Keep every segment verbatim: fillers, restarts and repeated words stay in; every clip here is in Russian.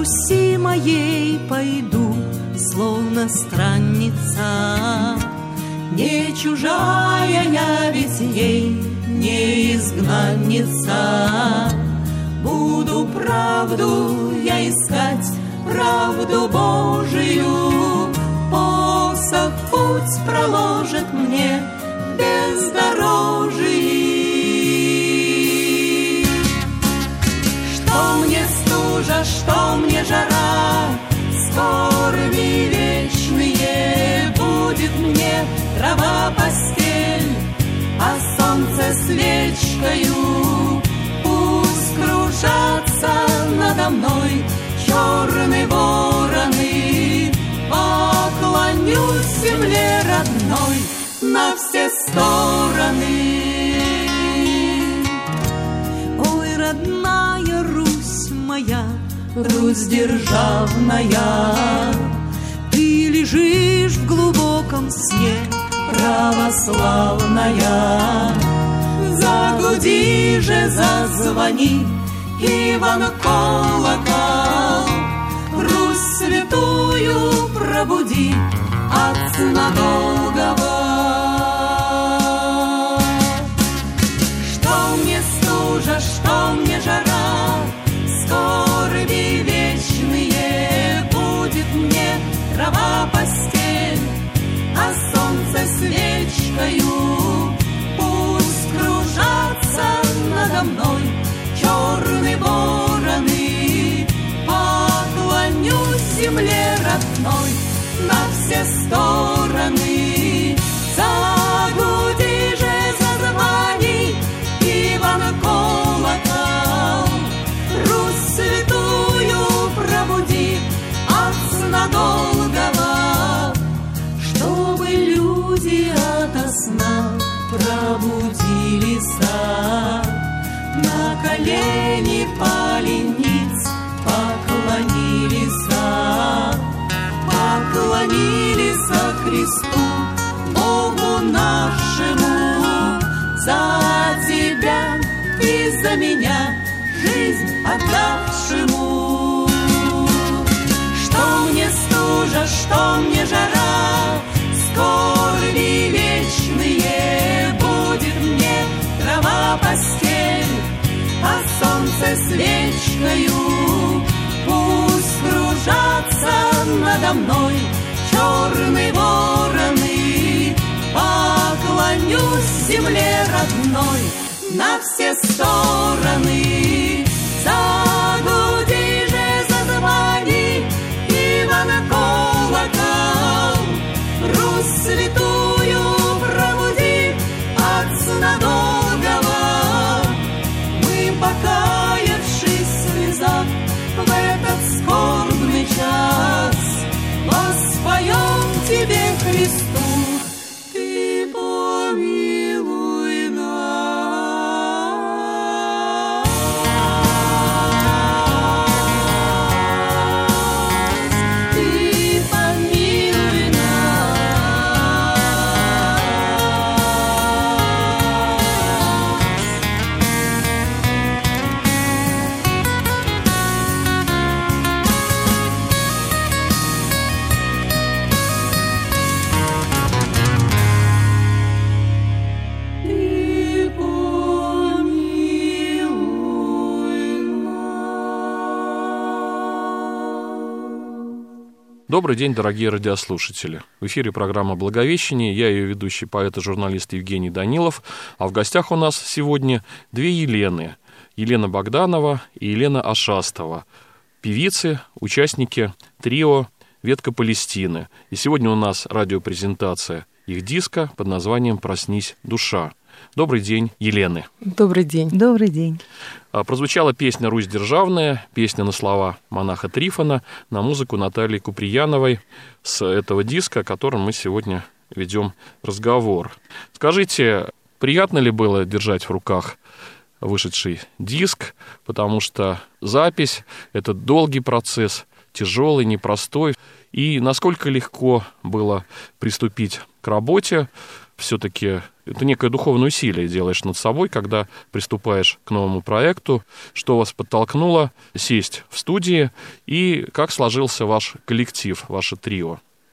Руси моей пойду, словно странница. Не чужая я ведь ей, не изгнанница. Буду правду я искать, правду Божию. Посох путь проложит мне бездорожий. Что мне стужа, что мне жара, скорби вечные. Будет мне трава постель, а солнце свечкою. Пусть кружатся надо мной черные вороны. Поклонюсь земле родной на все стороны. Ой, родная Русь моя, Русь державная, ты лежишь в глубоком сне, православная. Загуди же, зазвони, Иван колокол, Русь святую пробуди от сна долгого. Что мне стужа, что мне жара, скорби вечные. Будет мне трава постель, а солнце свечкою. Пусть кружатся надо мной черные вороны. Поклонюсь земле родной на все стороны. Загуди же, зазвони, Иван колокол, Русь святую пробуди от сна долгого. Чтобы люди ото сна пробудились, на колени пали ниц, поклонились, поклонились Христу, Богу нашему. За тебя и за меня жизнь отдавшему. Что мне стужа, что мне жара, скорби вечные. Будет мне трава постель, а солнце свечкою. Пусть кружатся надо мной черные вороны. Поклонюсь земле родной на все стороны. Загуди же, зазвони, Иван колокол, Русь святую пробуди от сна долгого. Мы, покаявшись в слезах, в этот скорбный час воспоем тебе, Христу, ты помилуй нас. Ты помилуй Добрый день, дорогие радиослушатели. В эфире программа «Благовещение». Я ее ведущий поэт и журналист Евгений Данилов. А в гостях у нас сегодня две Елены. Елена Богданова и Елена Ашастова. Певицы, участники трио «Ветка Палестины». И сегодня у нас радиопрезентация их диска под названием «Проснись, душа». Добрый день, Елены. Добрый день. Добрый день. Прозвучала песня «Русь державная», песня на слова монаха Трифона, на музыку Натальи Куприяновой с этого диска, о котором мы сегодня ведем разговор. Скажите, приятно ли было держать в руках вышедший диск, потому что запись — это долгий процесс, тяжелый, непростой, и насколько легко было приступить к работе? Все-таки это некое духовное усилие делаешь над собой, когда приступаешь к новому проекту. Что вас подтолкнуло сесть в студии и как сложился ваш коллектив, ваше трио?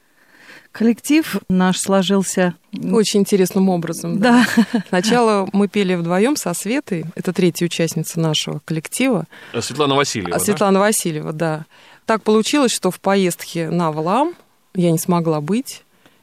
Коллектив наш сложился очень интересным образом. Да. Да. Сначала мы пели вдвоем со Светой, это третья участница нашего коллектива. Светлана Васильева. Светлана да? Васильева, да. Так получилось, что в поездке на Валаам я не смогла быть,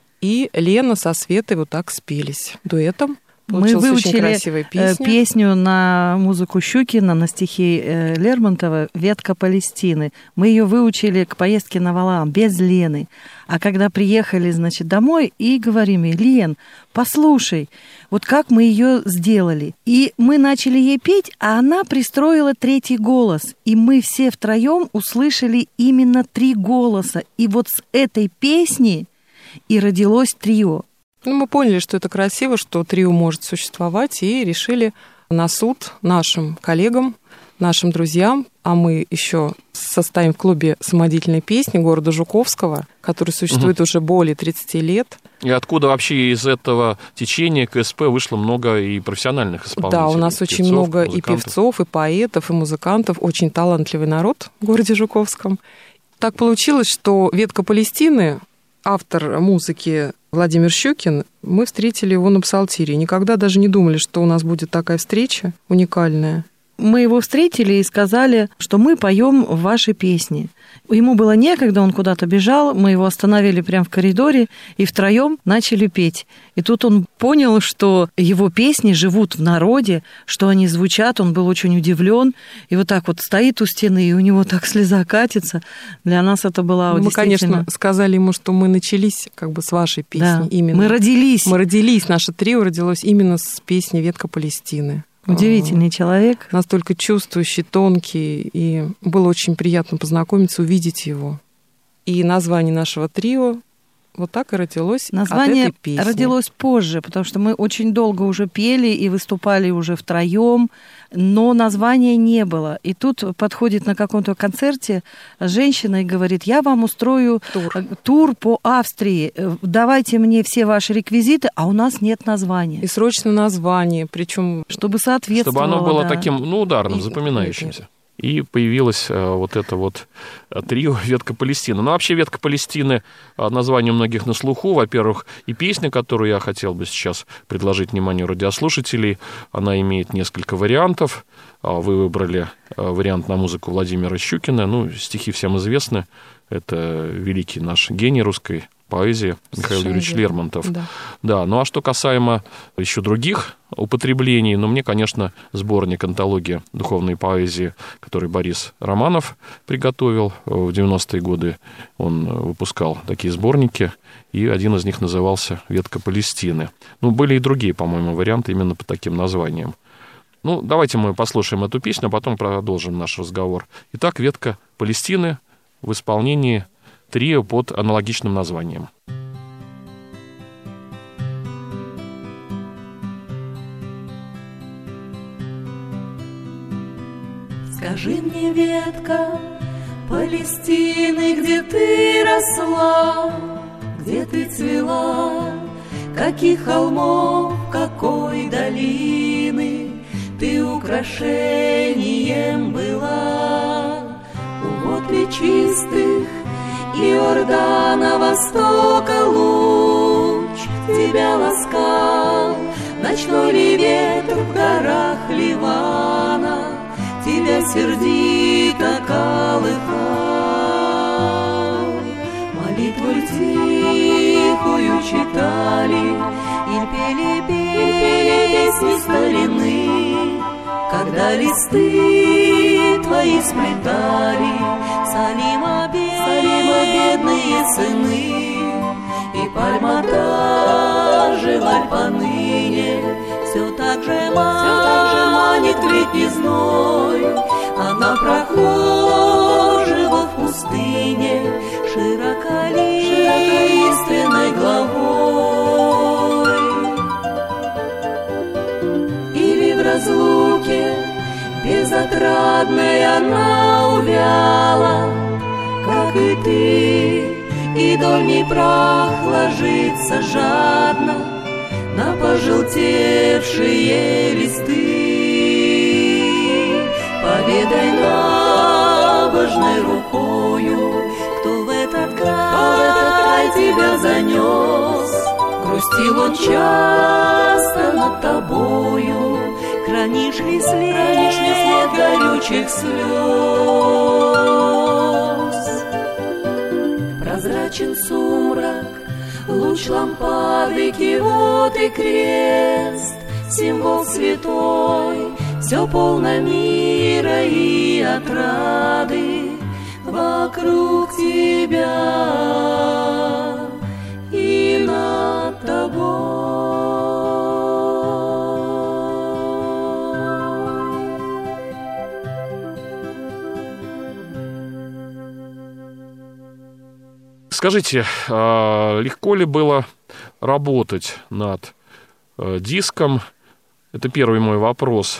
и Лена со Светой вот так спелись дуэтом. Мы выучили песня. песню на музыку Щукина, на стихи Лермонтова «Ветка Палестины». Мы ее выучили к поездке на Валаам без Лены. А когда приехали, значит, домой, и говорим ей: Лен, послушай, вот как мы ее сделали. И мы начали ей петь, а она пристроила третий голос. И мы все втроем услышали именно три голоса. И вот с этой песни и родилось трио. Ну, мы поняли, что это красиво, что трио может существовать, и решили на суд нашим коллегам, нашим друзьям, а мы еще состоим в клубе самодеятельной песни города Жуковского, который существует угу. уже более тридцати лет. И откуда вообще из этого течения КСП вышло много и профессиональных исполнителей? Да, у нас певцов, очень много музыкантов. и певцов, и поэтов, и музыкантов, очень талантливый народ в городе Жуковском. Так получилось, что «Ветка Палестины», автор музыки Владимир Щукин, мы встретили его на Псалтире. Никогда даже не думали, что у нас будет такая встреча уникальная. Мы его встретили и сказали, что мы поем ваши песни. Ему было некогда, он куда-то бежал, мы его остановили прямо в коридоре и втроем начали петь. И тут он понял, что его песни живут в народе, что они звучат, он был очень удивлен. И вот так вот стоит у стены, и у него так слеза катится. Для нас это была мы, действительно... конечно, сказали ему, что мы начались как бы с вашей песни. Да, именно. мы родились. Мы родились, наше трио родилось именно с песни «Ветка Палестины». Удивительный человек. Настолько чувствующий, тонкий, и было очень приятно познакомиться, увидеть его. И название нашего трио вот так и родилось Название от этой песни. родилось позже, потому что мы очень долго уже пели и выступали уже втроем, но названия не было. И тут подходит на каком-то концерте женщина и говорит: я вам устрою тур, тур по Австрии, давайте мне все ваши реквизиты, а у нас нет названия. И срочно название, причем чтобы соответствовало. Чтобы оно было да. таким, ну, ударным, запоминающимся. И появилось а, вот это вот трио «Ветка Палестины». Ну, вообще «Ветка Палестины» а, название у многих на слуху. Во-первых, и песня, которую я хотел бы сейчас предложить вниманию радиослушателей, она имеет несколько вариантов. А, вы выбрали а, вариант на музыку Владимира Щукина. Ну, стихи всем известны. Это великий наш гений русской поэзии Михаил Юрьевич Лермонтов. Да. да, ну а что касаемо еще других употреблений, ну, мне, конечно, сборник «Антология духовной поэзии», который Борис Романов приготовил в девяностые годы. Он выпускал такие сборники, и один из них назывался «Ветка Палестины». Ну, были и другие, по-моему, варианты именно по таким названиям. Ну, давайте мы послушаем эту песню, а потом продолжим наш разговор. Итак, «Ветка Палестины» в исполнении трио под аналогичным названием. Скажи мне, ветка Палестины, где ты росла, где ты цвела, каких холмов, какой долины ты украшением была. У вод чистых Иордана востока луч тебя ласкал, ночной ли ветер в горах Ливана тебя сердито колыхал. Молитву тихую читали и пели песни старины, когда листы твои сплетали Салима, Салима бедные сыны, и пальма та же валь поныне все так же манит в летний зной, она прохожего в пустыне широколиственной главой. Или в разлуке безотрадной она увяла, как и ты, и дольний прах ложится жадно на пожелтевший опавшие листы. Поведай набожной рукою, кто в этот край тебя занес. Грустил он часто над тобою, хранишь ли след, хранишь ли след горючих слез. Прозрачен сумрак, луч лампады, кивот и крест, символ святой, все полно мира и отрады вокруг тебя и над тобой. Скажите, легко ли было работать над диском? Это первый мой вопрос.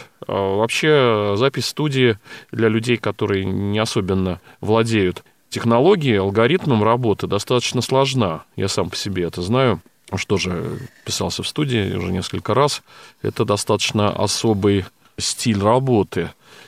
Вообще запись студии для людей, которые не особенно владеют технологией, алгоритмом работы, достаточно сложна. Я сам по себе это знаю. Что же, писался в студии уже несколько раз. Это достаточно особый стиль работы.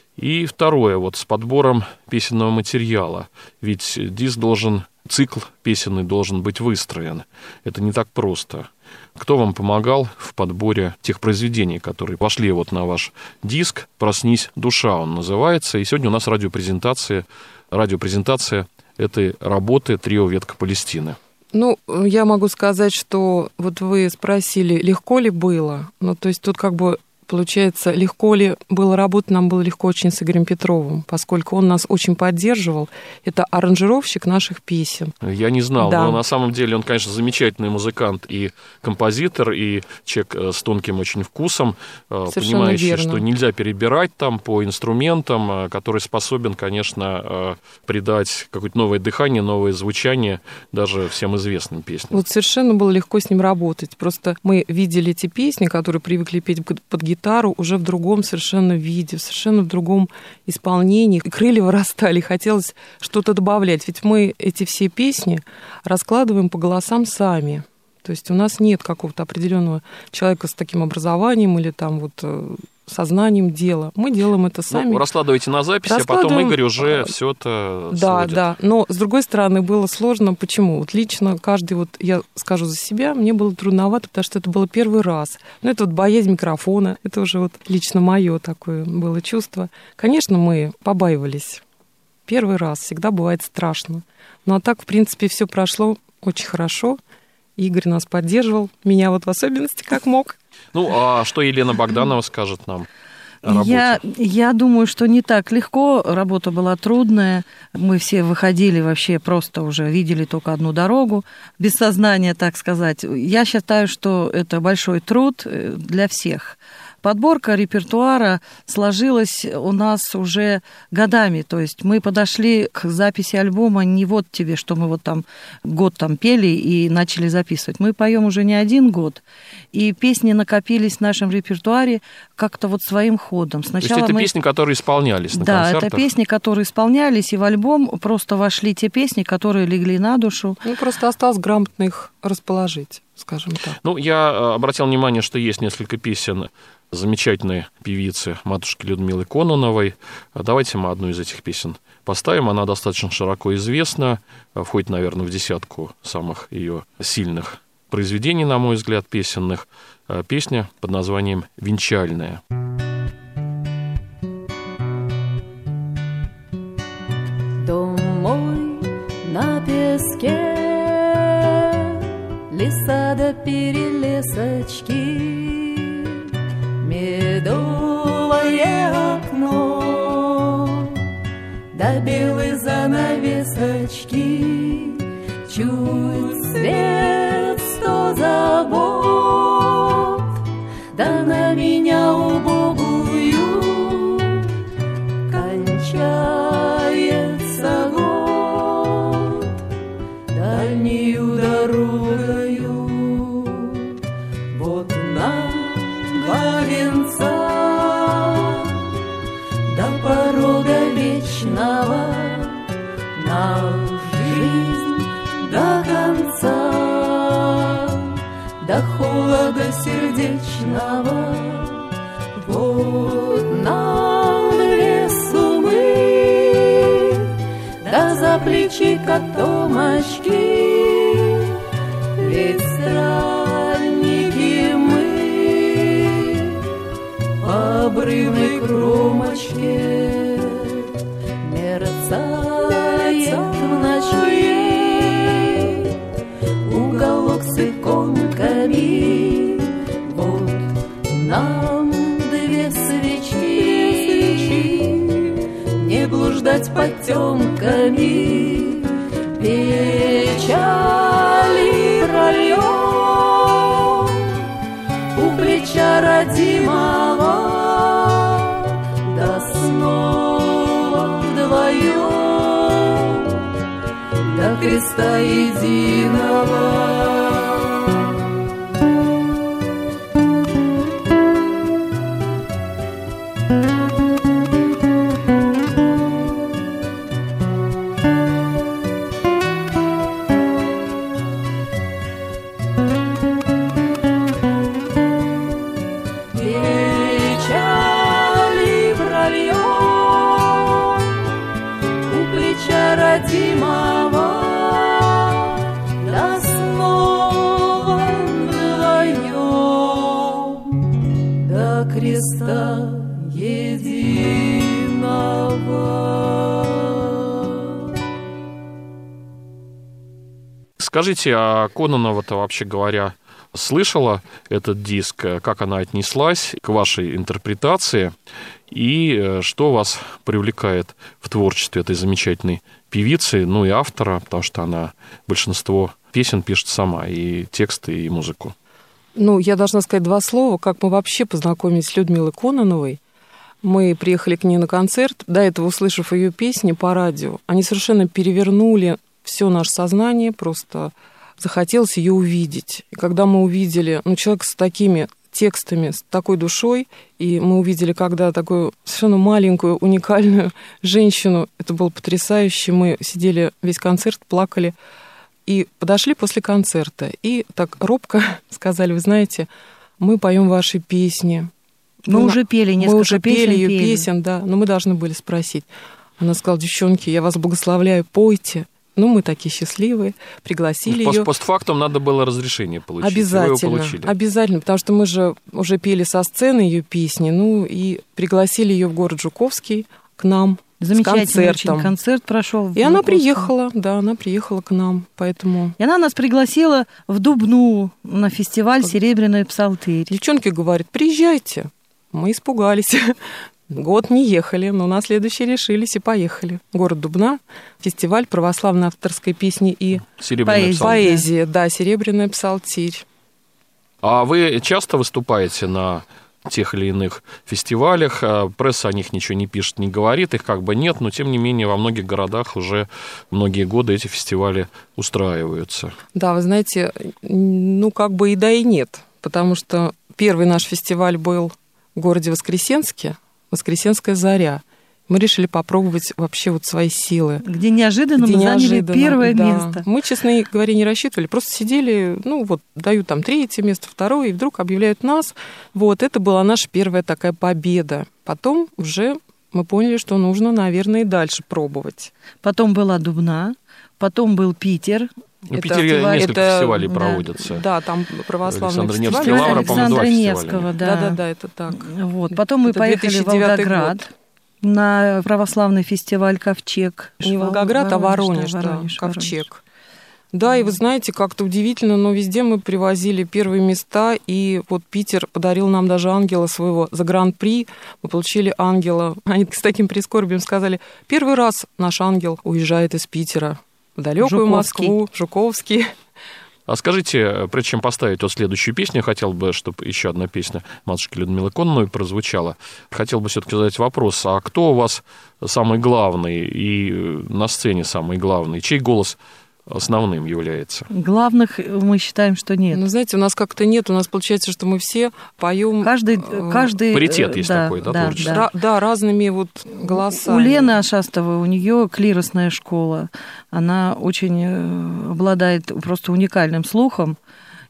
И второе, вот с подбором песенного материала. Ведь диск должен, цикл песенный должен быть выстроен. Это не так просто. Кто вам помогал в подборе тех произведений, которые вошли вот на ваш диск? «Проснись, душа» он называется. И сегодня у нас радиопрезентация, радиопрезентация этой работы трио «Ветка Палестины». Ну, я могу сказать, что вот вы спросили, легко ли было. Ну, то есть тут как бы получается, легко ли было работать, нам было легко очень с Игорем Петровым, поскольку он нас очень поддерживал. Это аранжировщик наших песен. Я не знал, да. Но на самом деле он, конечно, замечательный музыкант и композитор, и человек с тонким очень вкусом, совершенно понимающий, верно. что нельзя перебирать там по инструментам, который способен, конечно, придать какое-то новое дыхание, новое звучание даже всем известным песням. Вот совершенно было легко с ним работать. Просто мы видели эти песни, которые привыкли петь под гитару, гитару уже в другом совершенно виде, совершенно в другом исполнении. Крылья вырастали, хотелось что-то добавлять. Ведь мы эти все песни раскладываем по голосам сами. То есть у нас нет какого-то определенного человека с таким образованием или там вот сознанием дела. Мы делаем это сами. Ну, раскладываете на записи, а потом Игорь уже все это Да, сводит. да. Но, с другой стороны, было сложно. Почему? Вот лично каждый, вот я скажу за себя, мне было трудновато, потому что это было первый раз. Ну, это вот боязнь микрофона. Это уже вот лично мое такое было чувство. Конечно, мы побаивались. Первый раз. Всегда бывает страшно. Ну, а так, в принципе, все прошло очень хорошо. Игорь нас поддерживал. Меня вот в особенности как мог. Ну, а что Елена Богданова скажет нам о работе? Я, я думаю, что не так легко. Работа была трудная. Мы все выходили вообще просто уже, видели только одну дорогу. Без сознания, так сказать. Я считаю, что это большой труд для всех. Подборка репертуара сложилась у нас уже годами, то есть мы подошли к записи альбома не вот тебе, что мы вот там год там пели и начали записывать. Мы поем уже не один год, и песни накопились в нашем репертуаре как-то вот своим ходом. Сначала то есть это мы... песни, которые исполнялись на да, концертах? Да, это песни, которые исполнялись, и в альбом просто вошли те песни, которые легли на душу. Ну, просто осталось грамотно их расположить, скажем так. Ну, я обратил внимание, что есть несколько песен замечательной певицы матушки Людмилы Кононовой. Давайте мы одну из этих песен поставим. Она достаточно широко известна, входит, наверное, в десятку самых ее сильных произведений, на мой взгляд, песенных. Песня под названием «Венчальная». Дом мой на песке, леса до перелесочки, медовое окно, да белые занавесочки, чуть свет сто забот, да на меня убогую кончается год дальнюю дорогою. Вот нам два венца до порога вечного, нам жизнь до конца, до холода сердечного. за плечи котомочки, ведь странники мы по обрывной кромочке мерцает в ночи уголок с иконками. Вот нам две свечки, не блуждать потемками, печали прольем у плеча родимого, да снова вдвоем до креста единого. Креста единого. Скажите, а Кононова-то, вообще говоря, слышала этот диск? Как она отнеслась к вашей интерпретации? И что вас привлекает в творчестве этой замечательной певицы, ну и автора, потому что она большинство песен пишет сама, и тексты, и музыку? Ну, я должна сказать два слова, как мы вообще познакомились с Людмилой Кононовой. Мы приехали к ней на концерт, до этого услышав ее песни по радио. Они совершенно перевернули все наше сознание, просто захотелось ее увидеть. И когда мы увидели, ну, человека с такими текстами, с такой душой, и мы увидели, когда такую совершенно маленькую, уникальную женщину, это было потрясающе. Мы сидели весь концерт, плакали. И подошли после концерта, и так робко сказали: вы знаете, мы поем ваши песни. Мы, мы уже пели несколько мы уже песен. пели ее пели. песен, да, но мы должны были спросить. Она сказала: девчонки, я вас благословляю, пойте. Ну, мы такие счастливые, пригласили Пост- ее. Постфактум надо было разрешение получить. Обязательно, Вы его получили. обязательно, потому что мы же уже пели со сцены ее песни, ну, и пригласили ее в город Жуковский к нам. Замечательный очень концерт прошел. И она приехала, да, она приехала к нам, поэтому... И она нас пригласила в Дубну на фестиваль «Серебряный псалтырь». Девчонки говорят: приезжайте. Мы испугались. Год не ехали, но на следующий решились и поехали. Город Дубна, фестиваль православной авторской песни и Серебряный поэзии. Да, «Серебряный псалтырь». А вы часто выступаете на тех или иных фестивалях? Пресса о них ничего не пишет, не говорит, их как бы нет, но тем не менее во многих городах уже многие годы эти фестивали устраиваются. Да, вы знаете, ну как бы и да, и нет, потому что первый наш фестиваль был в городе Воскресенске, «Воскресенская заря». Мы решили попробовать вообще вот свои силы. Где неожиданно Где мы заняли неожиданно, первое да. место. Мы, честно говоря, не рассчитывали. Просто сидели, ну вот, дают там третье место, второе, и вдруг объявляют нас. Вот, это была наша первая такая победа. Потом уже мы поняли, что нужно, наверное, и дальше пробовать. Потом была Дубна, потом был Питер. В Питере фестиваль, несколько это, фестивалей да, проводятся. Да, там православный Александр фестиваль. Невский, Лавра, Александра по-моему, два Невского, фестиваля. да. Да-да-да, это так. Вот. Потом мы это поехали в Волгоград год. на православный фестиваль «Ковчег». Не Волгоград, а Воронеж, да, Воронеж, Ковчег. Воронеж. Да, и вы знаете, как-то удивительно, но везде мы привозили первые места, и вот Питер подарил нам даже ангела своего за гран-при. Мы получили ангела. Они с таким прискорбием сказали: первый раз наш ангел уезжает из Питера в далекую Жуковский. Москву, Жуковский. А скажите, прежде чем поставить вот следующую песню, хотел бы, чтобы еще одна песня матушки Людмилы Кононовой прозвучала. Хотел бы все-таки задать вопрос: а кто у вас самый главный и на сцене самый главный? Чей голос основным является? Главных мы считаем, что нет. Ну, знаете, у нас как-то нет. У нас получается, что мы все поем... Каждый, каждый... Паритет есть да, такой, да, да, творческий? да. Да, разными вот голосами. У Лены Ашастовой, у нее клиросная школа. Она очень обладает просто уникальным слухом.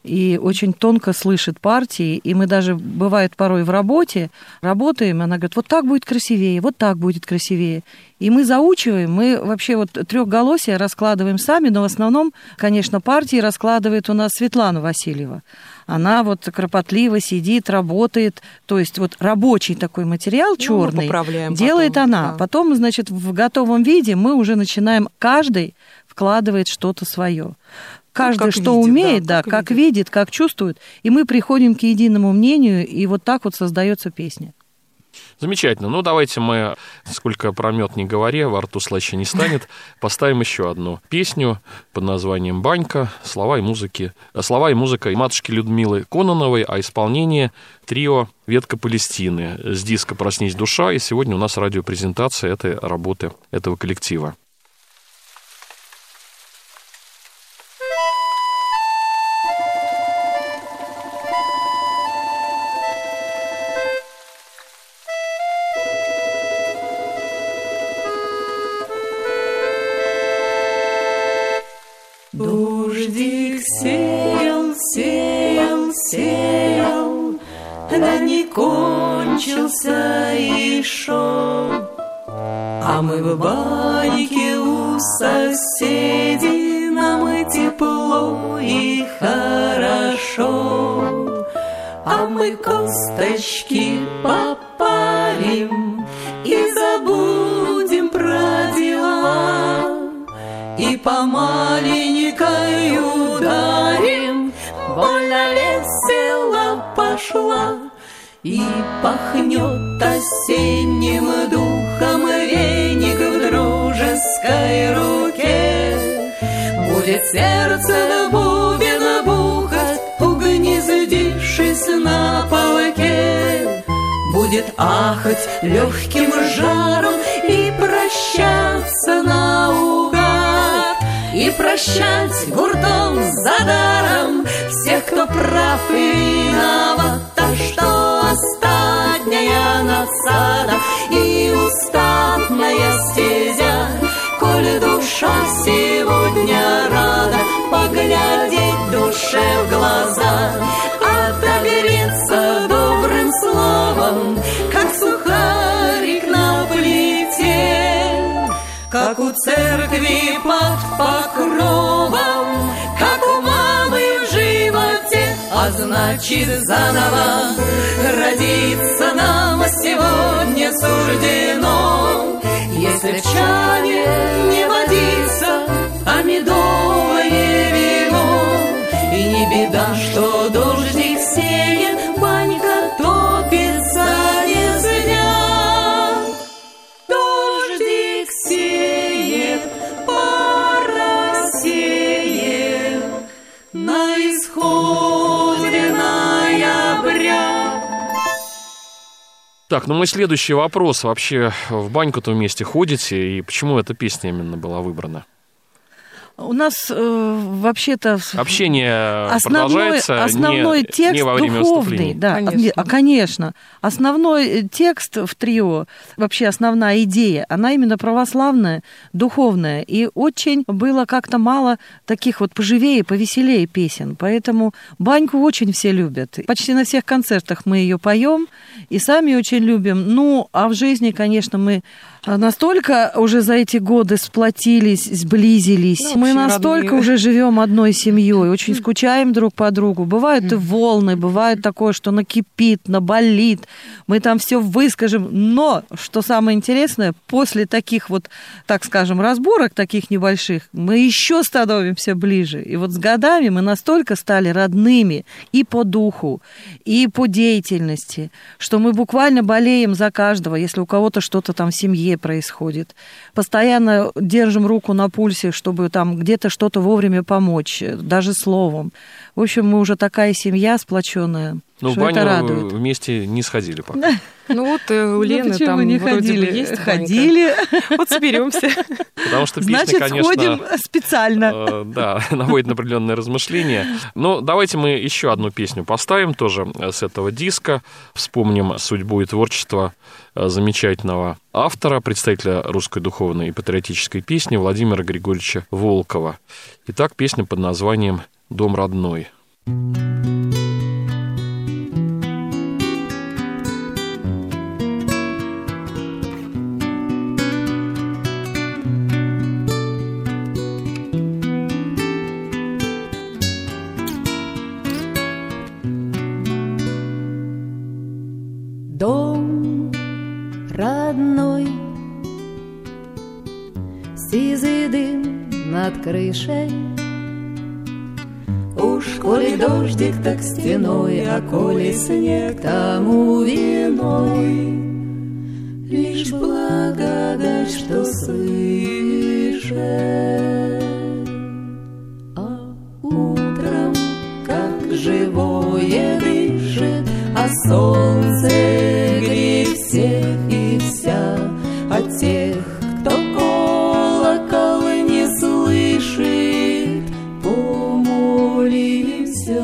и очень тонко слышит партии, и мы даже, бывает, порой в работе работаем, она говорит, вот так будет красивее, вот так будет красивее. И мы заучиваем, мы вообще вот трехголосие раскладываем сами, но в основном, конечно, партии раскладывает у нас Светлана Васильева. Она вот кропотливо сидит, работает, то есть вот рабочий такой материал ну, черный делает потом, она. Да. Потом, значит, в готовом виде мы уже начинаем, каждый вкладывает что-то свое. Каждый, ну, что видит, умеет, да, да, как, как видит. видит, как чувствует, и мы приходим к единому мнению, и вот так вот создается песня. Замечательно. Ну, давайте мы, сколько про мед не говори, во рту слаще не станет, поставим еще одну песню под названием «Банька». Слова и музыки, слова и музыка матушки Людмилы Кононовой, а исполнение трио «Ветка Палестины» с диска «Проснись, душа». И сегодня у нас радиопрезентация этой работы, этого коллектива. Дождик сеял, сеял, сеял, да не кончился и шел. А мы в баньке у соседей, нам и тепло, и хорошо. А мы косточки попарим и забудем про дела. И помаленькой ударим, больно весело пошла. И пахнет осенним духом веник в дружеской руке. Будет сердце бубен бухать, угнездившись на полке. Будет ахать легким жаром и прощаться наугад. И прощать гуртом за даром всех, кто прав и виноват. А что остатняя насада и устатная стезя, коль душа сегодня рада поглядеть душе в глаза, отогреться добрым словом, как сухарик на плите, как у церкви под покровом, как у мамы в животе, а значит заново родиться нам сегодня суждено. Если в чане не водится, а медовое вино, и не беда, что дождик сеет, банька топится не зря. Дождик сеет, пора сеет на исходе ноября. Так, ну мой следующий вопрос. Вообще в баньку-то вместе ходите, и почему эта песня именно была выбрана? У нас э, вообще-то общение основной, продолжается основной не, текст не во время духовный, выступлений. да, Конечно. А, конечно. Основной текст в трио, вообще основная идея, она именно православная, духовная, и очень было как-то мало таких вот поживее, повеселее песен, поэтому баньку очень все любят. Почти на всех концертах мы ее поем и сами очень любим. Ну, а в жизни, конечно, мы настолько уже за эти годы сплотились, сблизились. Ну, мы настолько родные. уже живем одной семьей, очень скучаем друг по другу. Бывают и волны, бывает такое, что накипит, наболит. Мы там все выскажем. Но, что самое интересное, после таких вот, так скажем, разборок, таких небольших, мы еще становимся ближе. И вот с годами мы настолько стали родными и по духу, и по деятельности, что мы буквально болеем за каждого, если у кого-то что-то там в семье происходит. Постоянно держим руку на пульсе, чтобы там где-то что-то вовремя помочь, даже словом. В общем, мы уже такая семья сплоченная, Ну, в что это баню радует. вместе не сходили пока. Ну вот э, у Лены почему там не вроде ходили? бы есть банька. Ходили. Вот соберемся. Потому что песня, Значит, конечно... сходим специально. э, Да, наводит на определенные размышления. Но давайте мы еще одну песню поставим тоже с этого диска. Вспомним судьбу и творчество э, замечательного автора, представителя русской духовной и патриотической песни Владимира Григорьевича Волкова. Итак, песня под названием «Дом родной». Дом родной, сизый дым над крышей. Уж коли дождик, так стеной, а коли снег, тому виной лишь благодать, что слышишь. А утром, как живое, дышит, а солнце греет всех и вся, от тех, кто колокол не слышит, помолимся.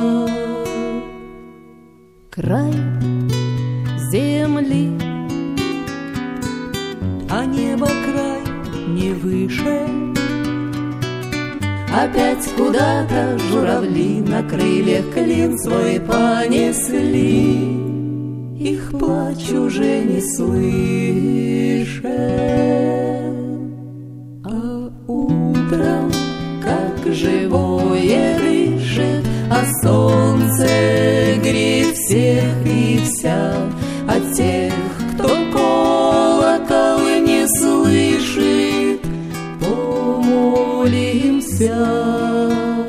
Край земли, а небо край не выше. Опять куда-то журавли на крыльях клин свой понесли, их плач уже не слышен. А утром, как живое, дышит, а солнце греет всех и вся, от тех, кто колокол не слышит, помолимся.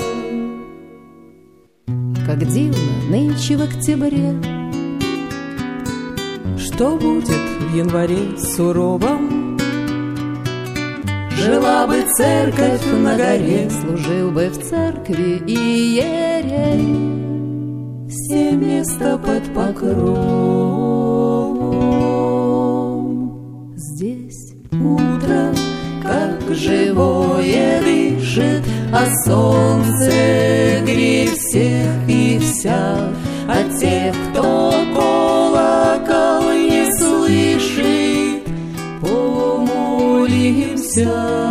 Как дивно нынче в октябре, Что будет в январе суровом? жила бы церковь на горе, служил бы в церкви иерей, все места под покровом. Здесь утром, как живое, дышит, а солнце греет всех и вся, от тех, кто колокол не слышит, помолимся.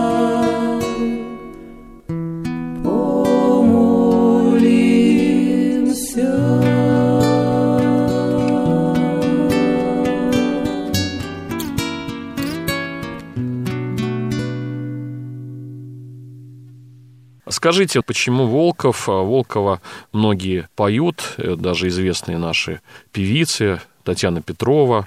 Скажите, почему Волков? Волкова многие поют, даже известные наши певицы, Татьяна Петрова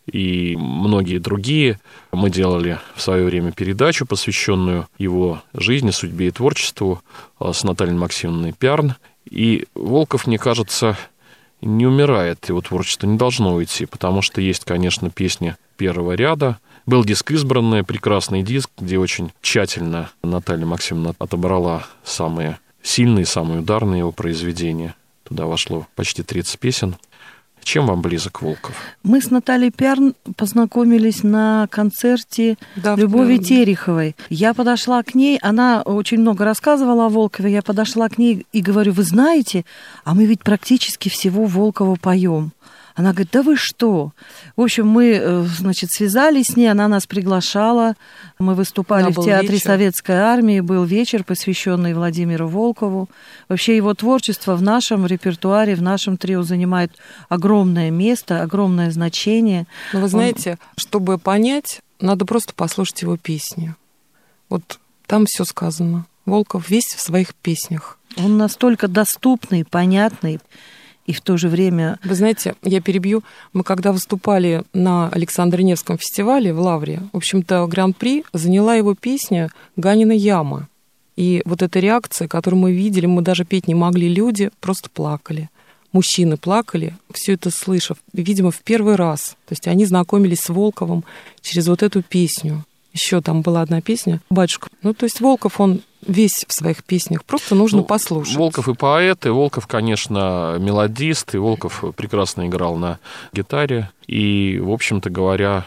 и многие другие. Мы делали в свое время передачу, посвященную его жизни, судьбе и творчеству, с Натальей Максимовной Пярн. И Волков, мне кажется, не умирает, его творчество не должно уйти, потому что есть, конечно, песни первого ряда. Был диск «Избранное», прекрасный диск, где очень тщательно Наталья Максимовна отобрала самые сильные, самые ударные его произведения. Туда вошло почти тридцать песен. Чем вам близок Волков? Мы с Натальей Пярн познакомились на концерте Да, Любови да. Тереховой. Я подошла к ней, она очень много рассказывала о Волкове, я подошла к ней и говорю: вы знаете, а мы ведь практически всего Волкова поем. Она говорит: да вы что? В общем, мы, значит, связались с ней, она нас приглашала. Мы выступали Да, в был Театре вечер. Советской Армии, был вечер, посвященный Владимиру Волкову. Вообще его творчество в нашем репертуаре, в нашем трио занимает огромное место, огромное значение. Но вы Он- знаете, чтобы понять, надо просто послушать его песни. Вот там все сказано. Волков весь в своих песнях. Он настолько доступный, понятный и в то же время... Вы знаете, я перебью. Мы когда выступали на Александро-Невском фестивале в Лавре, в общем-то, гран-при заняла его песня «Ганина яма». И вот эта реакция, которую мы видели, мы даже петь не могли, люди просто плакали. Мужчины плакали, все это слышав, видимо, в первый раз. То есть они знакомились с Волковым через вот эту песню. Еще там была одна песня «Батюшка». Ну, то есть Волков, он весь в своих песнях, просто нужно Ну, послушать. Волков и поэт, и Волков, конечно, мелодист, и Волков прекрасно играл на гитаре. И, в общем-то говоря,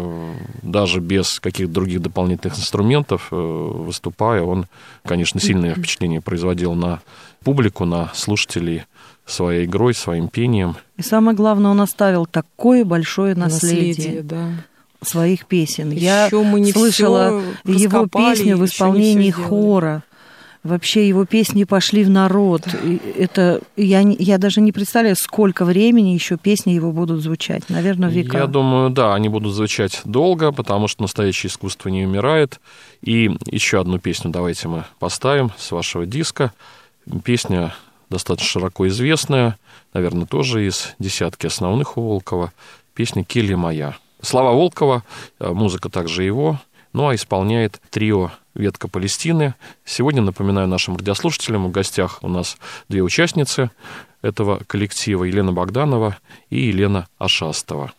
даже без каких-то других дополнительных инструментов, выступая, он, конечно, сильное впечатление производил на публику, на слушателей своей игрой, своим пением. И самое главное, он оставил такое большое наследие. Наследие, да. Своих песен. Еще Я мы не слышала всё его раскопали, песню в еще не исполнении всё сделали. хора. вообще его песни пошли в народ. И это я, я даже не представляю, сколько времени еще песни его будут звучать. Наверное, века. Я думаю, да, они будут звучать долго, потому что настоящее искусство не умирает. И еще одну песню давайте мы поставим с вашего диска. Песня достаточно широко известная, наверное, тоже из десятки основных у Волкова. Песня «Келья моя». Слова Волкова, музыка также его, ну а исполняет трио «Ветка Палестины». Сегодня, напоминаю нашим радиослушателям, в гостях у нас две участницы этого коллектива: Елена Богданова и Елена Ашастова.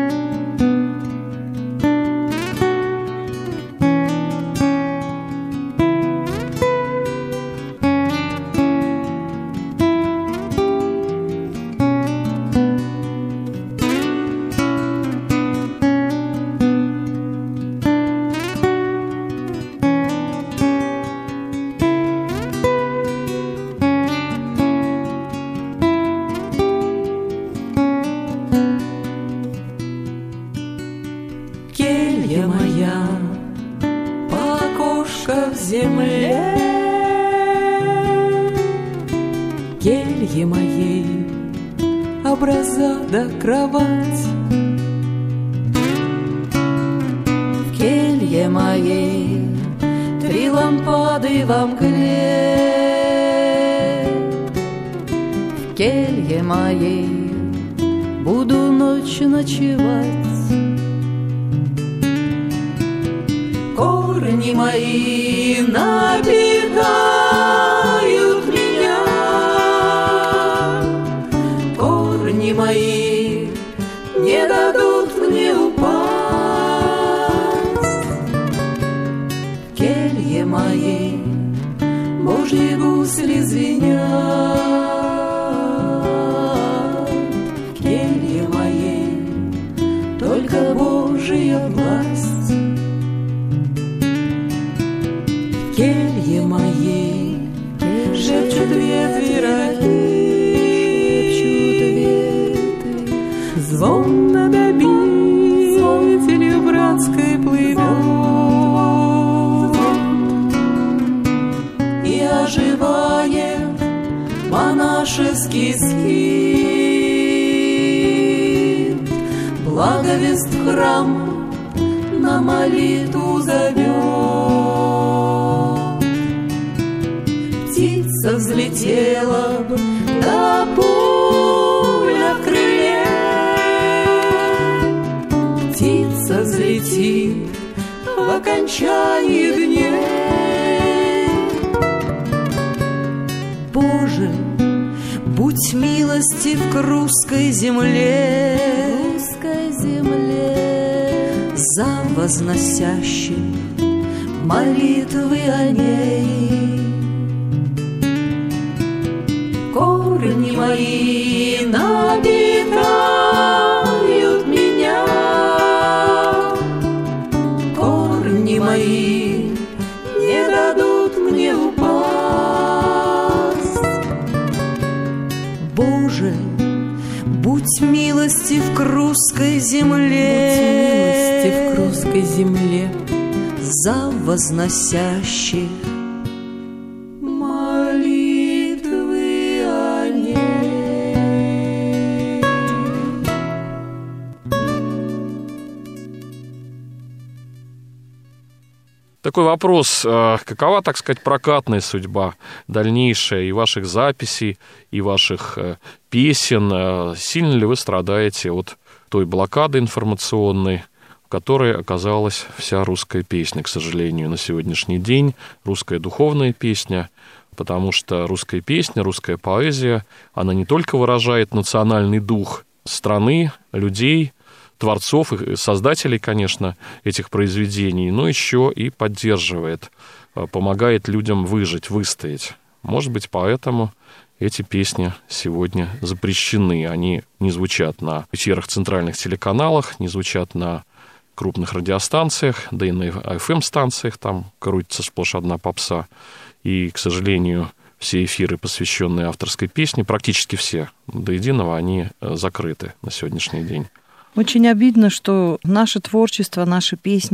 Келье моей образа да кровать. В келье моей три лампады во мгле. В келье моей буду ночь ночевать. Корни мои напитают меня, корни мои не дадут мне упасть. В келье моей Божьи гусли звенят. В келье моей только Божья власть. В келье моей шепчут ветви роки, звон над обителью братской плывет, и оживает монашеский скит. Благовест в храм на молитву зовет. Птица взлетела б, да пуля в крыле. Птица взлетит в окончании дней. Боже, будь милостив к русской земле, Русской земле, за возносящих молитвы о ней. Корни мои напитают меня, корни мои не дадут мне упасть. Боже, будь милостив к русской земле, Будь милостив к русской земле, за возносящих молитвы о ней. Такой вопрос. Какова, так сказать, прокатная судьба дальнейшая и ваших записей, и ваших песен? Сильно ли вы страдаете от той блокады информационной, в которой оказалась вся русская песня, к сожалению, на сегодняшний день, русская духовная песня, потому что русская песня, русская поэзия, она не только выражает национальный дух страны, людей, творцов и создателей, конечно, этих произведений, но еще и поддерживает, помогает людям выжить, выстоять. Может быть, поэтому эти песни сегодня запрещены. Они не звучат на эфирах центральных телеканалах, не звучат на крупных радиостанциях, да и на эф эм-станциях, там крутится сплошь одна попса. И, к сожалению, все эфиры, посвященные авторской песне, практически все, до единого, они закрыты на сегодняшний день. Очень обидно, что наше творчество, наши песни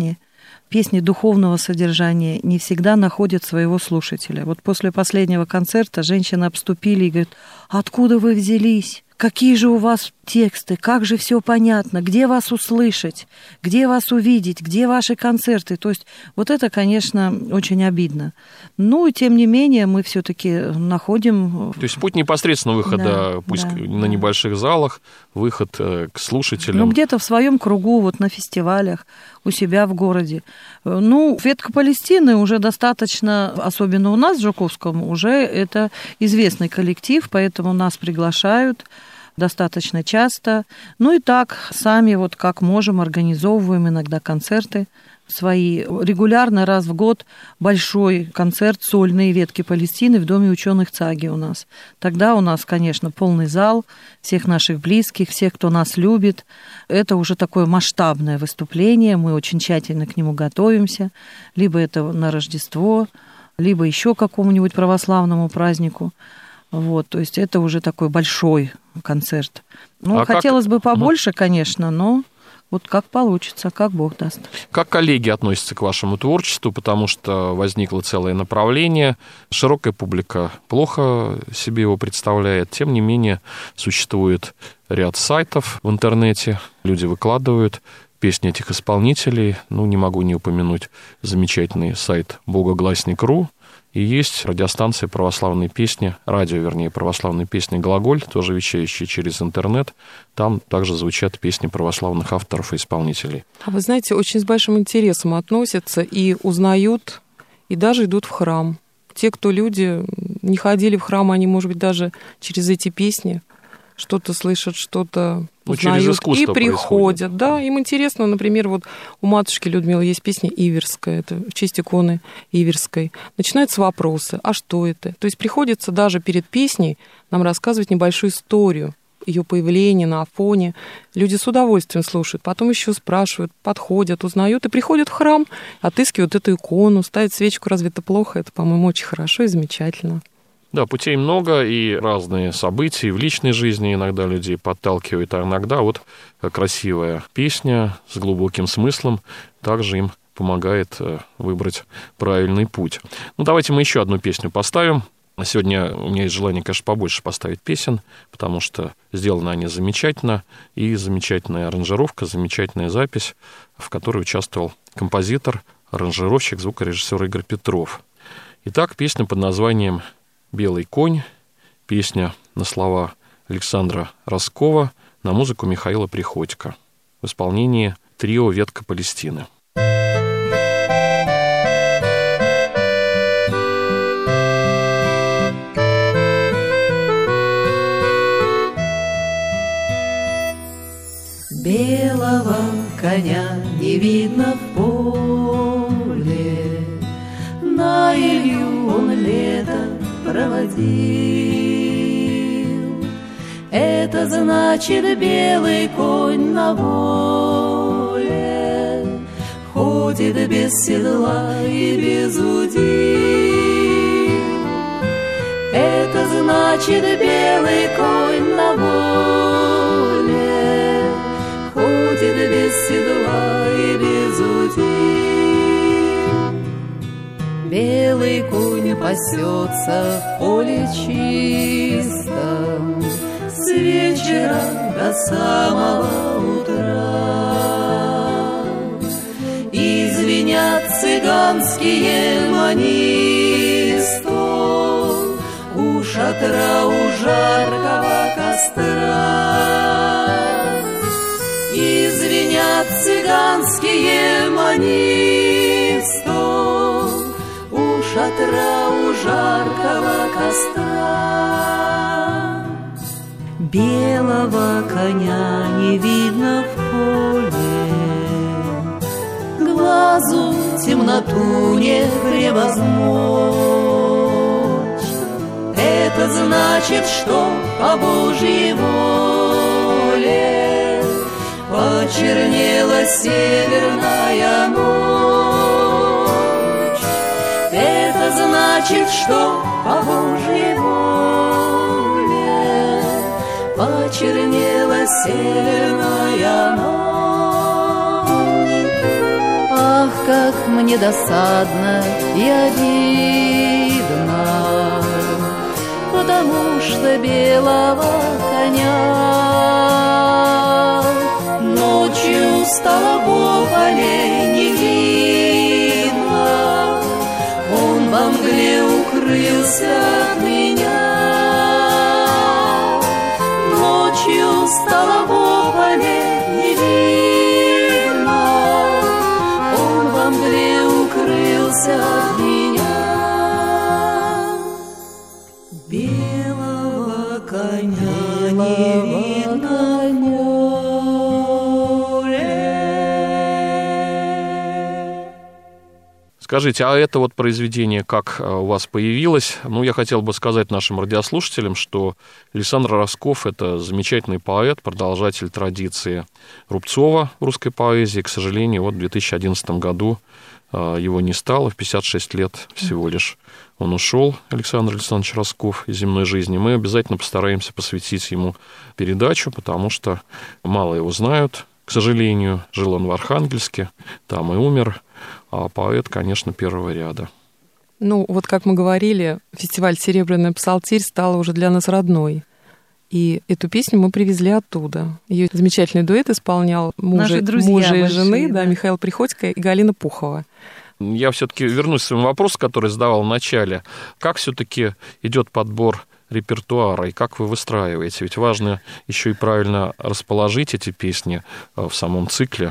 песни духовного содержания не всегда находят своего слушателя. Вот после последнего концерта женщины обступили и говорят: откуда вы взялись? Какие же у вас тексты, как же все понятно, где вас услышать, где вас увидеть, где ваши концерты. То есть вот это, конечно, очень обидно. Ну, и тем не менее, мы все-таки находим... То есть путь непосредственного выхода, да, пусть да, на да. небольших залах, выход к слушателям. Ну, где-то в своем кругу, вот на фестивалях, у себя в городе. Ну, «Ветка Палестины» уже достаточно, особенно у нас в Жуковском, уже это известный коллектив, поэтому нас приглашают достаточно часто. Ну и так, сами вот как можем, организовываем иногда концерты свои. Регулярно раз в год большой концерт сольный «Ветки Палестины» в Доме ученых ЦАГИ у нас. Тогда у нас, конечно, полный зал всех наших близких, всех, кто нас любит. Это уже такое масштабное выступление, мы очень тщательно к нему готовимся. Либо это на Рождество, либо еще к какому-нибудь православному празднику. Вот, то есть это уже такой большой концерт. Ну, а хотелось как... бы побольше, конечно, но вот как получится, как Бог даст. Как коллеги относятся к вашему творчеству, потому что возникло целое направление, широкая публика плохо себе его представляет, тем не менее существует ряд сайтов в интернете, люди выкладывают песни этих исполнителей, ну, не могу не упомянуть замечательный сайт богогласник точка ру, и есть радиостанция «Православные песни», радио, вернее, «Православные песни Глаголь», тоже вещающие через интернет. Там также звучат песни православных авторов и исполнителей. А вы знаете, очень с большим интересом относятся и узнают, и даже идут в храм. Те, кто люди не ходили в храм, они, может быть, даже через эти песни что-то слышат, что-то ну, узнают и приходят. Происходит. Да, им интересно, например, вот у матушки Людмилы есть песня Иверская, это в честь иконы Иверской. Начинаются вопросы, а что это? То есть приходится даже перед песней нам рассказывать небольшую историю ее появления на Афоне. Люди с удовольствием слушают, потом еще спрашивают, подходят, узнают и приходят в храм, отыскивают эту икону, ставят свечку. Разве это плохо? Это, по-моему, очень хорошо и замечательно. Да, путей много, и разные события в личной жизни иногда людей подталкивают, а иногда вот красивая песня с глубоким смыслом также им помогает выбрать правильный путь. Ну, давайте мы еще одну песню поставим. Сегодня у меня есть желание, конечно, побольше поставить песен, потому что сделаны они замечательно, и замечательная аранжировка, замечательная запись, в которой участвовал композитор, аранжировщик, звукорежиссер Игорь Петров. Итак, песня под названием «Белый конь», песня на слова Александра Роскова, на музыку Михаила Приходько в исполнении трио «Ветка Палестины». Белого коня не видно в поле, на Илью он лето проводил. Это значит, белый конь на воле ходит без седла и без удил. Это значит, белый конь на воле ходит без седла и без удил. Белый конь пасется в поле чистом с вечера до самого утра. И звенят цыганские манисто у шатра, у жаркого костра. И звенят цыганские манисто у шатра, у жаркого костра. Белого коня не видно в поле, глазу темноту не превозмочь. Это значит, что по Божьей воле почернела северная ночь. Это значит, что по Божьей воле почернела северная ночь. Ах, как мне досадно и обидно, потому что белого коня ночью стало по полей не видно, он во мгле укрылся от меня. Ночью стало по полей не видно, он во мгле укрылся от меня. Белого коня не видно в море. Скажите, а это вот произведение как у вас появилось? Ну, я хотел бы сказать нашим радиослушателям, что Александр Росков – это замечательный поэт, продолжатель традиции Рубцова в русской поэзии. К сожалению, вот в две тысячи одиннадцатом году его не стало, в пятьдесят шесть лет всего лишь он ушел, Александр Александрович Росков, из земной жизни. Мы обязательно постараемся посвятить ему передачу, потому что мало его знают, к сожалению. Жил он в Архангельске, там и умер, а поэт, конечно, первого ряда. Ну, вот как мы говорили, фестиваль «Серебряный псалтирь» стал уже для нас родной. И эту песню мы привезли оттуда. Ее замечательный дуэт исполнял мужа, мужа и жены, да, да, Михаил Приходько и Галина Пухова. Я все-таки вернусь к своему вопросу, который задавал в начале. Как все-таки идет подбор репертуара и как вы выстраиваете? Ведь важно еще и правильно расположить эти песни в самом цикле.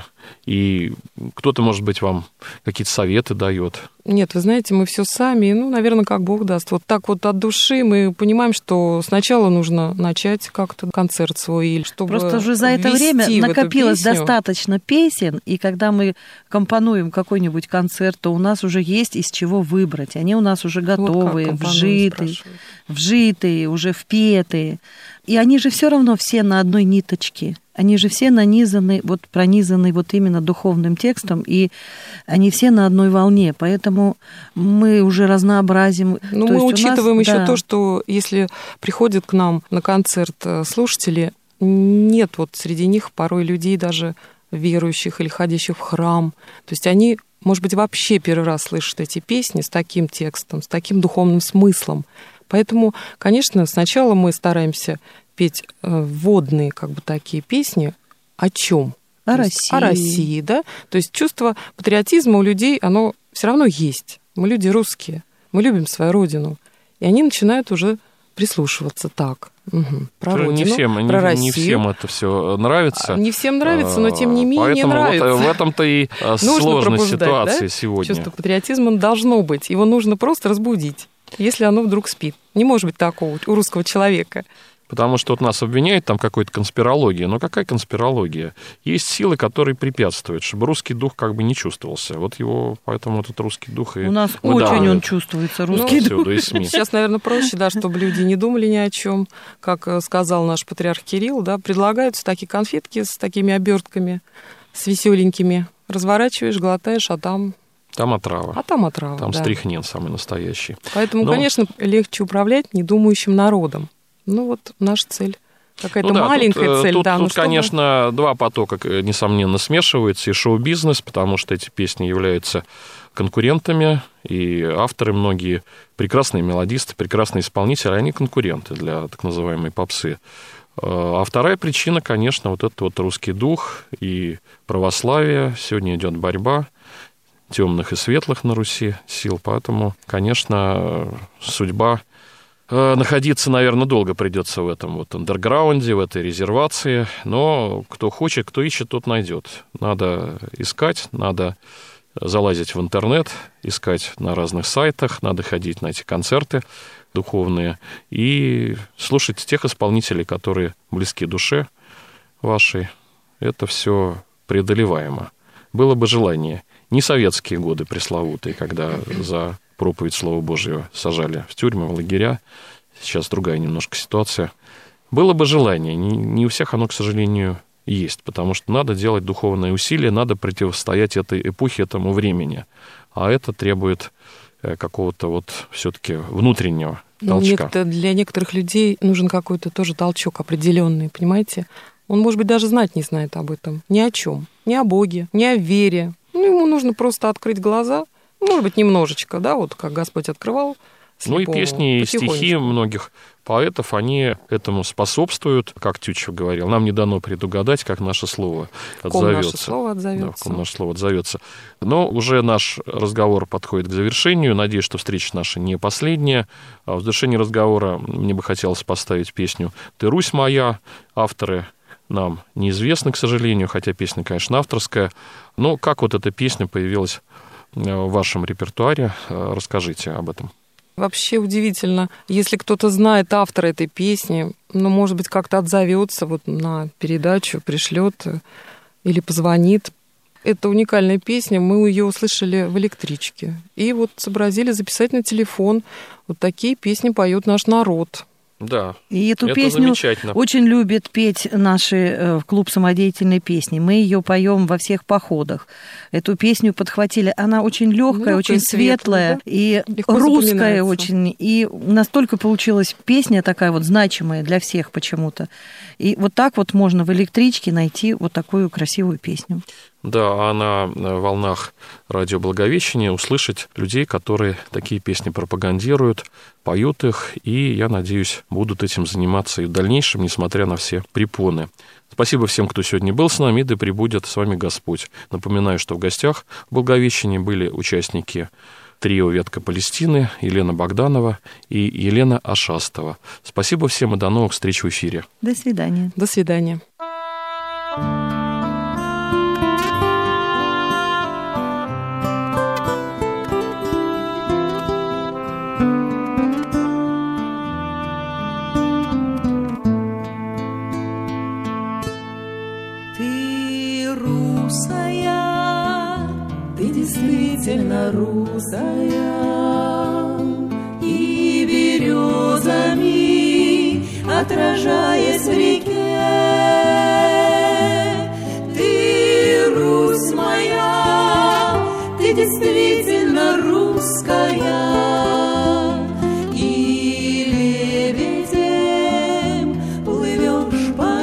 И кто-то, может быть, вам какие-то советы дает. Нет, вы знаете, мы все сами, ну, наверное, как Бог даст. Вот так вот от души мы понимаем, что сначала нужно начать как-то концерт свой, чтобы просто уже за это время накопилось достаточно песен, и когда мы компонуем какой-нибудь концерт, то у нас уже есть из чего выбрать. Они у нас уже готовые, вот вжитые, вжитые, уже впетые. И они же все равно все на одной ниточке. Они же все нанизаны, вот пронизаны вот именно духовным текстом, и они все на одной волне, поэтому мы уже разнообразим. Ну, мы учитываем нас, еще да. то, что если приходят к нам на концерт слушатели, нет вот среди них порой людей даже верующих или ходящих в храм. То есть они, может быть, вообще первый раз слышат эти песни с таким текстом, с таким духовным смыслом. Поэтому, конечно, сначала мы стараемся петь вводные, как бы, такие песни. О чем? О России. О России, да? То есть чувство патриотизма у людей, оно все равно есть. Мы люди русские, мы любим свою родину. И они начинают уже прислушиваться так. Угу. Про Родину, не всем, про не, Россию. Не всем это все нравится. Не всем нравится, но тем не менее Поэтому нравится. Вот в этом-то и сложность ситуации, да? Сегодня. Чувство патриотизма должно быть. Его нужно просто разбудить, если оно вдруг спит. Не может быть такого у русского человека. Потому что вот нас обвиняют там какой-то конспирологии. Но какая конспирология? Есть силы, которые препятствуют, чтобы русский дух как бы не чувствовался. Вот его, поэтому этот русский дух и у нас выдавливает. Очень он чувствуется, русский ну, дух. И СМИ. Сейчас, наверное, проще, да, чтобы люди не думали ни о чем. Как сказал наш патриарх Кирилл, да, предлагаются такие конфетки с такими обертками, с веселенькими. Разворачиваешь, глотаешь, а там... Там отрава. А там отрава, Там да. стрихнин самый настоящий. Поэтому, Но... конечно, легче управлять недумающим народом. Ну вот наша цель. Какая-то ну, да, маленькая тут, цель. Тут, да, тут ну, чтобы... конечно, два потока, несомненно, смешиваются. И шоу-бизнес, потому что эти песни являются конкурентами, и авторы многие прекрасные мелодисты, прекрасные исполнители, они конкуренты для так называемой попсы. А вторая причина, конечно, вот этот вот русский дух и православие. Сегодня идет борьба темных и светлых на Руси сил, поэтому, конечно, судьба... Находиться, наверное, долго придется в этом вот андерграунде, в этой резервации, но кто хочет, кто ищет, тот найдет. Надо искать, надо залазить в интернет, искать на разных сайтах, надо ходить на эти концерты духовные и слушать тех исполнителей, которые близки душе вашей. Это все преодолеваемо. Было бы желание. Не советские годы пресловутые, когда за проповедь Слова Божьего сажали в тюрьмы, в лагеря. Сейчас другая немножко ситуация. Было бы желание. Не, не у всех оно, к сожалению, есть, потому что надо делать духовные усилия, надо противостоять этой эпохе, этому времени. А это требует какого-то вот все-таки внутреннего толчка. Ну, для некоторых людей нужен какой-то тоже толчок определенный, понимаете? Он, может быть, даже знать не знает об этом. Ни о чем. Ни о Боге, ни о вере. Ну, ему нужно просто открыть глаза, может быть, немножечко, да, вот как Господь открывал слепому. Ну и песни, и стихи многих поэтов, они этому способствуют, как Тютчев говорил. Нам не дано предугадать, как наше слово в ком отзовется. наше слово отзовется. Да, в ком наше слово отзовется. Но уже наш разговор подходит к завершению. Надеюсь, что встреча наша не последняя. А в завершении разговора мне бы хотелось поставить песню «Ты, Русь моя». Авторы нам неизвестны, к сожалению, хотя песня, конечно, авторская. Но как вот эта песня появилась в вашем репертуаре? Расскажите об этом. Вообще удивительно, если кто-то знает автора этой песни, ну, может быть, как-то отзовется вот на передачу, пришлет или позвонит. Это уникальная песня, мы ее услышали в электричке. И вот сообразили записать на телефон. Вот такие песни поет наш народ. Да, и эту это песню замечательно. Очень любят петь наши в клуб самодеятельной песни. Мы ее поем во всех походах. Эту песню подхватили. Она очень легкая, легкая очень светлая, да? И легко русская очень. И настолько получилась песня такая вот значимая для всех почему-то. И вот так вот можно в электричке найти вот такую красивую песню. Да, а на волнах радио Благовещения услышать людей, которые такие песни пропагандируют, поют их, и, я надеюсь, будут этим заниматься и в дальнейшем, несмотря на все препоны. Спасибо всем, кто сегодня был с нами, и да пребудет с вами Господь. Напоминаю, что в гостях в Благовещении были участники трио «Ветка Палестины», Елена Богданова и Елена Ашастова. Спасибо всем и до новых встреч в эфире. До свидания. До свидания. Действительно русая, и березами, отражаясь в реке, ты, Русь моя, ты действительно русская, и лебедем плывешь по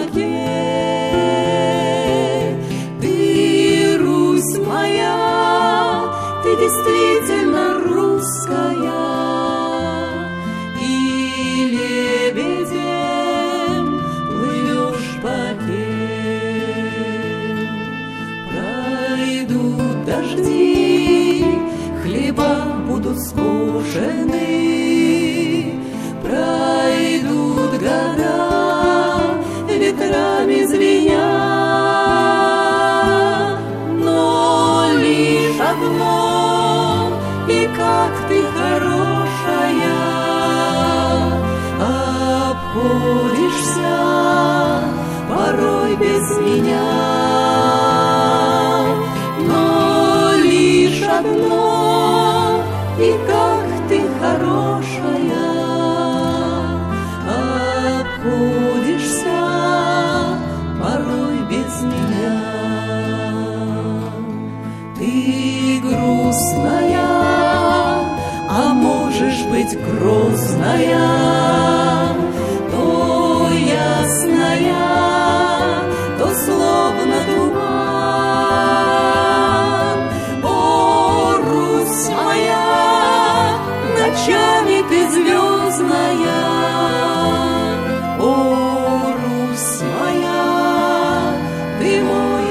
реке, ты, Русь моя, ты действительно русская, и лебедем плывешь по реке. Пройдут дожди, хлеба будут скошены, пройдут года, ветрами звеня, но лишь одно. И как ты хорошая, обходишься порой без меня, но лишь одно, и как ты хорошая, обходишься порой без меня. Ты грустная, а можешь быть грозная, то ясная, то словно туман. О, Русь моя, ночами ты звездная, о, Русь моя, ты мой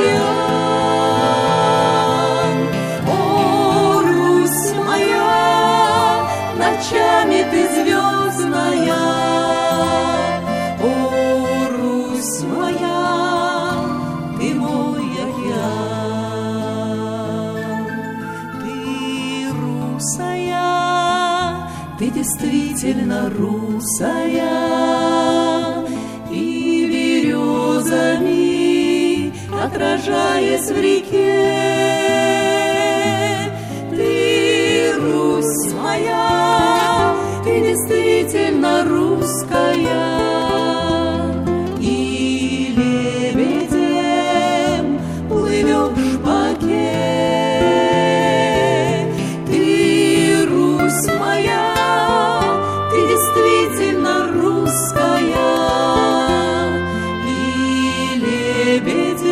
океан. О, Русь моя, ночами ты звездная, о, Русь моя, ты мой океан. Ты русая, ты действительно русая, и березами, отражаясь в реке, ты, Русь моя, ты действительно русская, и лебедем плывешь по реке. Ты, Русь моя, ты действительно русская, и лебедем